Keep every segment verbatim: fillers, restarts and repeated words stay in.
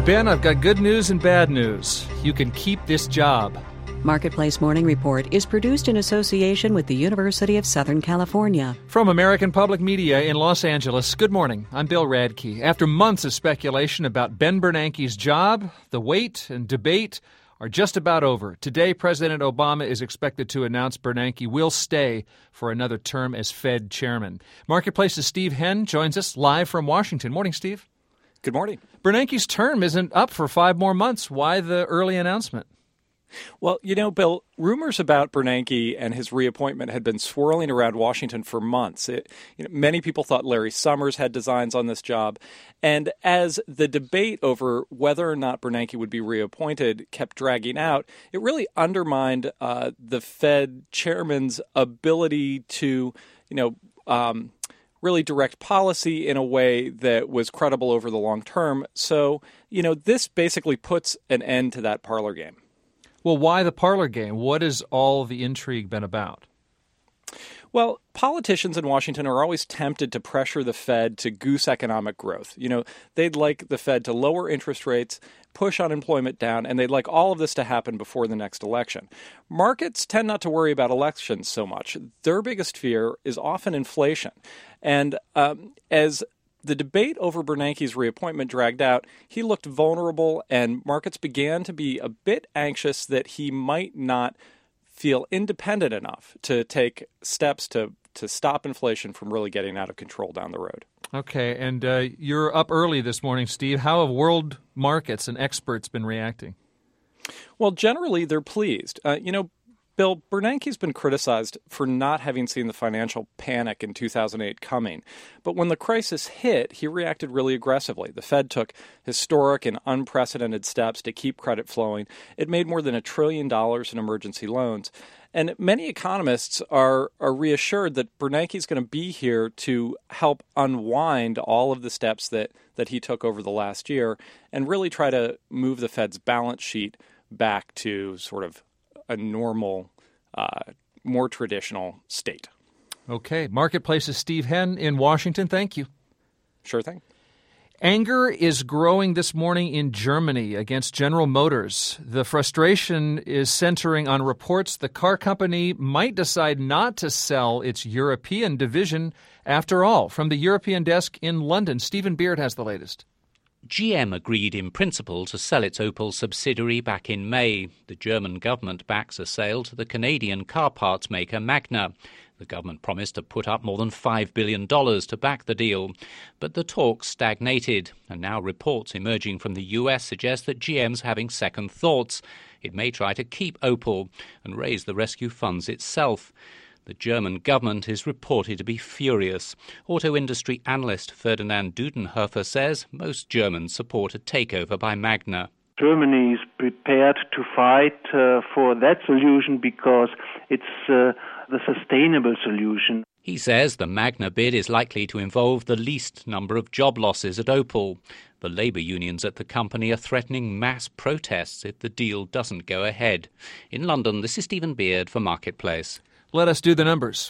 Ben, I've got good news and bad news. You can keep this job. Marketplace Morning Report is produced in association with the University of Southern California. From American Public Media in Los Angeles, good morning. I'm Bill Radke. After months of speculation about Ben Bernanke's job, the wait and debate are just about over. Today, President Obama is expected to announce Bernanke will stay for another term as Fed chairman. Marketplace's Steve Henn joins us live from Washington. Morning, Steve. Good morning. Bernanke's term isn't up for five more months. Why the early announcement? Well, you know, Bill, rumors about Bernanke and his reappointment had been swirling around Washington for months. It, you know, many people thought Larry Summers had designs on this job. And as the debate over whether or not Bernanke would be reappointed kept dragging out, it really undermined uh, the Fed chairman's ability to, you know, um, really direct policy in a way that was credible over the long term. So, you know, this basically puts an end to that parlor game. Well, why the parlor game? What has all the intrigue been about? Well, politicians in Washington are always tempted to pressure the Fed to goose economic growth. You know, they'd like the Fed to lower interest rates, push unemployment down, and they'd like all of this to happen before the next election. Markets tend not to worry about elections so much. Their biggest fear is often inflation. And um, as the debate over Bernanke's reappointment dragged out, he looked vulnerable, and markets began to be a bit anxious that he might not feel independent enough to take steps to, to stop inflation from really getting out of control down the road. Okay, and uh, you're up early this morning, Steve. How have world markets and experts been reacting? Well, generally, they're pleased. Uh, you know, Bill, Bernanke's been criticized for not having seen the financial panic in two thousand eight coming. But when the crisis hit, he reacted really aggressively. The Fed took historic and unprecedented steps to keep credit flowing. It made more than a trillion dollars in emergency loans. And many economists are, are reassured that Bernanke's going to be here to help unwind all of the steps that, that he took over the last year and really try to move the Fed's balance sheet back to sort of a normal, uh, more traditional state. Okay. Marketplace's Steve Henn in Washington. Thank you. Sure thing. Anger is growing this morning in Germany against General Motors. The frustration is centering on reports the car company might decide not to sell its European division after all. From the European desk in London, Stephen Beard has the latest. G M agreed in principle to sell its Opel subsidiary back in May. The German government backs a sale to the Canadian car parts maker Magna. The government promised to put up more than five billion dollars to back the deal. But the talks stagnated, and now reports emerging from the U S suggest that G M's having second thoughts. It may try to keep Opel and raise the rescue funds itself. The German government is reported to be furious. Auto industry analyst Ferdinand Dudenhofer says most Germans support a takeover by Magna. Germany is prepared to fight uh, for that solution because it's uh, the sustainable solution. He says the Magna bid is likely to involve the least number of job losses at Opel. The labour unions at the company are threatening mass protests if the deal doesn't go ahead. In London, this is Stephen Beard for Marketplace. Let us do the numbers.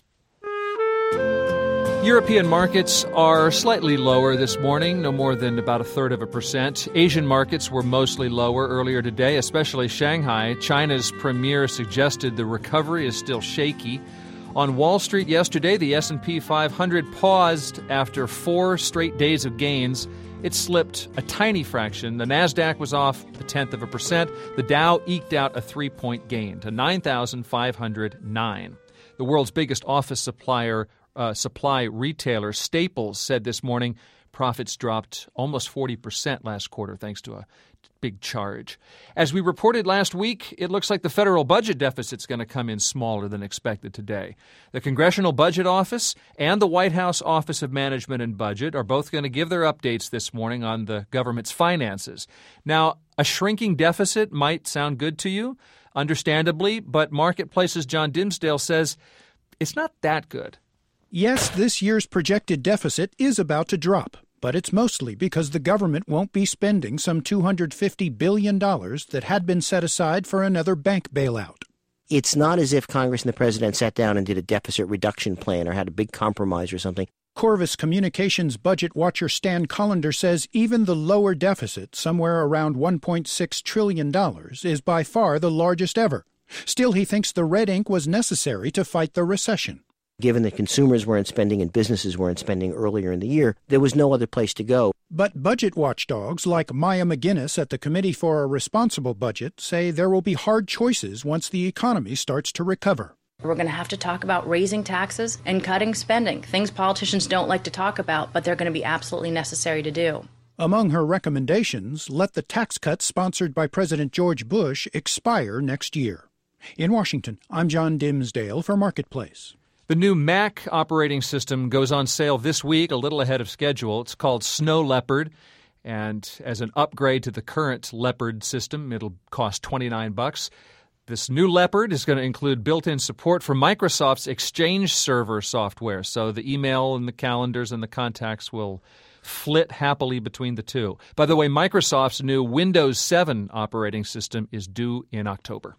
European markets are slightly lower this morning, no more than about a third of a percent. Asian markets were mostly lower earlier today, especially Shanghai. China's premier suggested the recovery is still shaky. On Wall Street yesterday, the S and P five hundred paused after four straight days of gains. It slipped a tiny fraction. The NASDAQ was off a tenth of a percent. The Dow eked out a three-point gain to nine thousand five hundred nine. The world's biggest office supplier, uh, supply retailer, Staples, said this morning profits dropped almost forty percent last quarter thanks to a big charge. As we reported last week, it looks like the federal budget deficit's going to come in smaller than expected today. The Congressional Budget Office and the White House Office of Management and Budget are both going to give their updates this morning on the government's finances. Now, a shrinking deficit might sound good to you, understandably, but Marketplace's John Dimsdale says it's not that good. Yes, this year's projected deficit is about to drop, but it's mostly because the government won't be spending some two hundred fifty billion dollars that had been set aside for another bank bailout. It's not as if Congress and the president sat down and did a deficit reduction plan or had a big compromise or something. Corvus Communications budget watcher Stan Collender says even the lower deficit, somewhere around one point six trillion dollars, is by far the largest ever. Still, he thinks the red ink was necessary to fight the recession. Given that consumers weren't spending and businesses weren't spending earlier in the year, there was no other place to go. But budget watchdogs like Maya McGinnis at the Committee for a Responsible Budget say there will be hard choices once the economy starts to recover. We're going to have to talk about raising taxes and cutting spending, things politicians don't like to talk about, but they're going to be absolutely necessary to do. Among her recommendations, let the tax cuts sponsored by President George Bush expire next year. In Washington, I'm John Dimsdale for Marketplace. The new Mac operating system goes on sale this week, a little ahead of schedule. It's called Snow Leopard, and as an upgrade to the current Leopard system, it'll cost twenty-nine bucks. This new Leopard is going to include built-in support for Microsoft's Exchange Server software, so the email and the calendars and the contacts will flit happily between the two. By the way, Microsoft's new Windows seven operating system is due in October.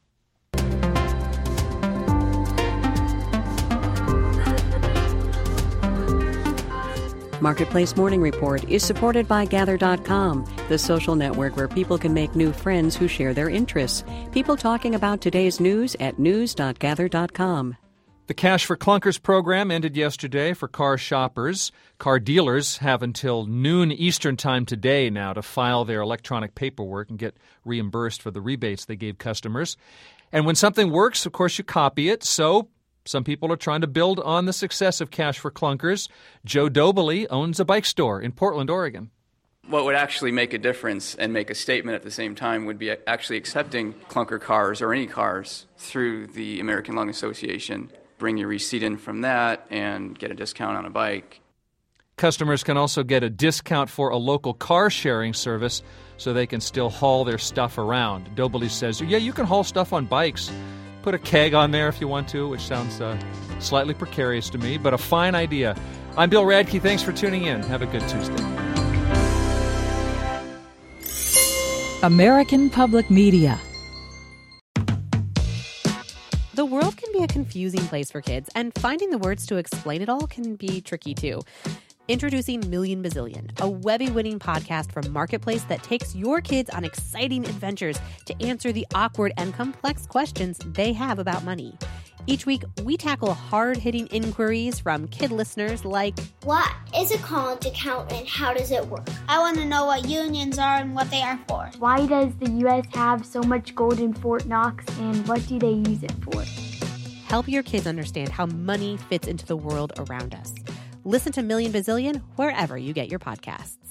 Marketplace Morning Report is supported by Gather dot com, the social network where people can make new friends who share their interests. People talking about today's news at news dot gather dot com. The Cash for Clunkers program ended yesterday for car shoppers. Car dealers have until noon Eastern time today now to file their electronic paperwork and get reimbursed for the rebates they gave customers. And when something works, of course, you copy it. So some people are trying to build on the success of Cash for Clunkers. Joe Dobley owns a bike store in Portland, Oregon. What would actually make a difference and make a statement at the same time would be actually accepting clunker cars or any cars through the American Lung Association. Bring your receipt in from that and get a discount on a bike. Customers can also get a discount for a local car sharing service so they can still haul their stuff around. Dobley says, yeah, you can haul stuff on bikes. Put a keg on there if you want to, which sounds uh, slightly precarious to me, but a fine idea. I'm Bill Radke. Thanks for tuning in. Have a good Tuesday. American Public Media. The world can be a confusing place for kids, and finding the words to explain it all can be tricky too. Introducing Million Bazillion, a Webby-winning podcast from Marketplace that takes your kids on exciting adventures to answer the awkward and complex questions they have about money. Each week, we tackle hard-hitting inquiries from kid listeners like, what is a college account and how does it work? I want to know what unions are and what they are for. Why does the U S have so much gold in Fort Knox and what do they use it for? Help your kids understand how money fits into the world around us. Listen to Million Bazillion wherever you get your podcasts.